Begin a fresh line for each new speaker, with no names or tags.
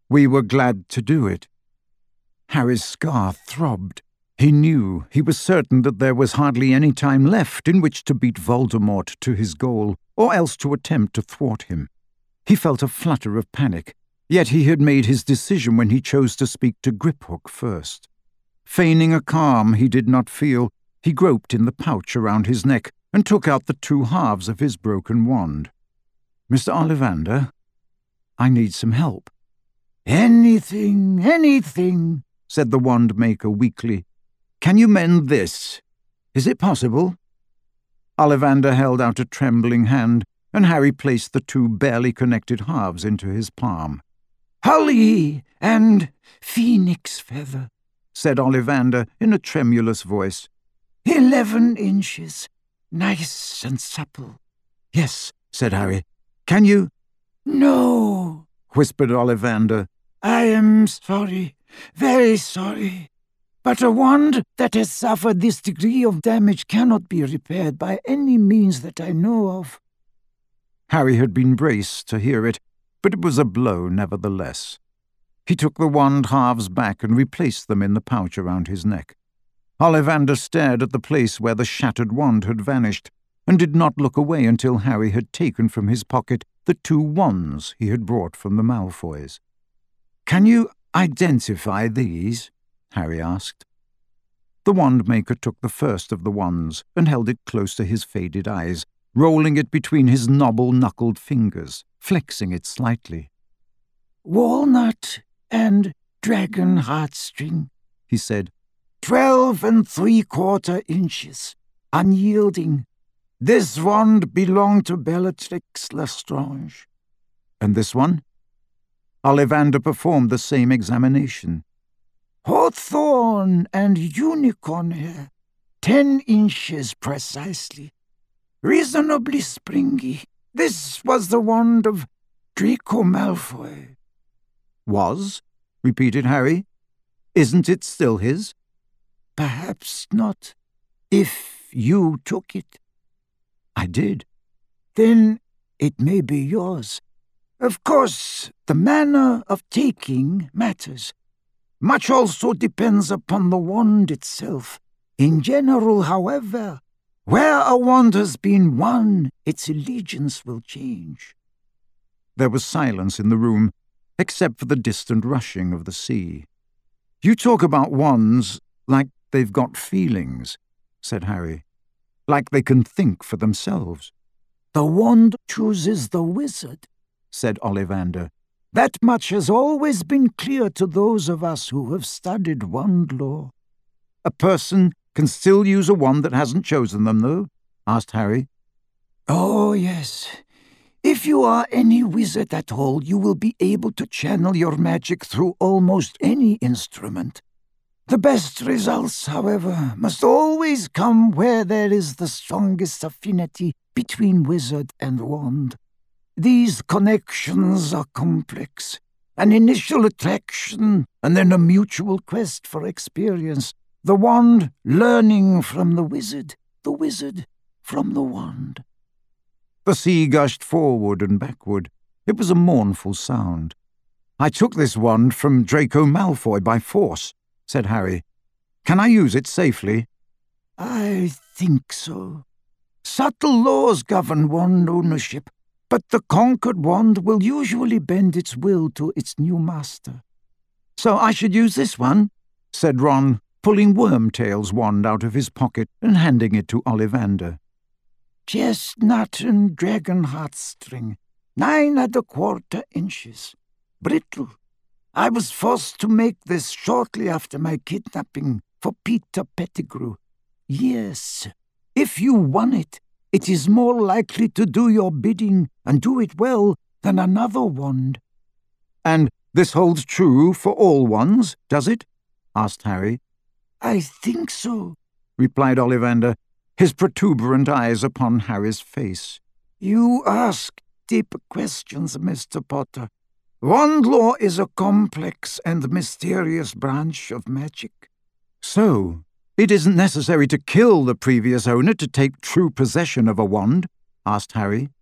We were glad to do it." Harry's scar throbbed. He knew, he was certain that there was hardly any time left in which to beat Voldemort to his goal, or else to attempt to thwart him. He felt a flutter of panic, yet he had made his decision when he chose to speak to Griphook first. Feigning a calm he did not feel, he groped in the pouch around his neck and took out the 2 halves of his broken wand. "Mr. Ollivander, I need some help."
Anything, said the wand maker weakly.
"Can you mend this? Is it possible?" Ollivander held out a trembling hand, and Harry placed the 2 barely connected halves into his palm.
"Holly and phoenix feather,"
said Ollivander in a tremulous voice.
11 inches, nice and supple.
"Yes," said Harry. "Can you—"
"No,"
whispered Ollivander.
"I am sorry, very sorry. But a wand that has suffered this degree of damage cannot be repaired by any means that I know of."
Harry had been braced to hear it, but it was a blow nevertheless. He took the wand halves back and replaced them in the pouch around his neck. Ollivander stared at the place where the shattered wand had vanished, and did not look away until Harry had taken from his pocket the 2 wands he had brought from the Malfoys. "Can you identify these?" Harry asked. The wand-maker took the first of the wands and held it close to his faded eyes, rolling it between his knobble-knuckled fingers, flexing it slightly.
"Walnut and dragon heartstring," he said. 12 3/4 inches, unyielding. This wand belonged to Bellatrix Lestrange."
"And this one?" Ollivander performed the same examination.
"Hawthorn and unicorn hair, 10 inches precisely. Reasonably springy. This was the wand of Draco Malfoy."
"Was?" repeated Harry. "Isn't it still his?"
"Perhaps not, if you took it."
"I did."
"Then it may be yours. Of course, the manner of taking matters. Much also depends upon the wand itself. In general, however, where a wand has been won, its allegiance will change."
There was silence in the room, except for the distant rushing of the sea. "You talk about wands like they've got feelings," said Harry. "Like they can think for themselves."
"The wand chooses the wizard," said Ollivander. "That much has always been clear to those of us who have studied wand lore."
"A person can still use a wand that hasn't chosen them, though?" asked Harry.
"Oh, yes. If you are any wizard at all, you will be able to channel your magic through almost any instrument. The best results, however, must always come where there is the strongest affinity between wizard and wand. These connections are complex. An initial attraction and then a mutual quest for experience. The wand learning from the wizard from the wand."
The sea gushed forward and backward. It was a mournful sound. "I took this wand from Draco Malfoy by force," said Harry. "Can I use it safely?"
"I think so. Subtle laws govern wand ownership, but the conquered wand will usually bend its will to its new master."
"So I should use this one?" said Ron, pulling Wormtail's wand out of his pocket and handing it to Ollivander.
"Chestnut and dragon heartstring, 9 1/4 inches. Brittle. I was forced to make this shortly after my kidnapping for Peter Pettigrew. Yes, if you won it, it is more likely to do your bidding and do it well than another wand."
"And this holds true for all wands, does it?" asked Harry.
"I think so,"
replied Ollivander, his protuberant eyes upon Harry's face.
"You ask deep questions, Mr. Potter. Wand lore is a complex and mysterious branch of magic."
"So, it isn't necessary to kill the previous owner to take true possession of a wand?" asked Harry.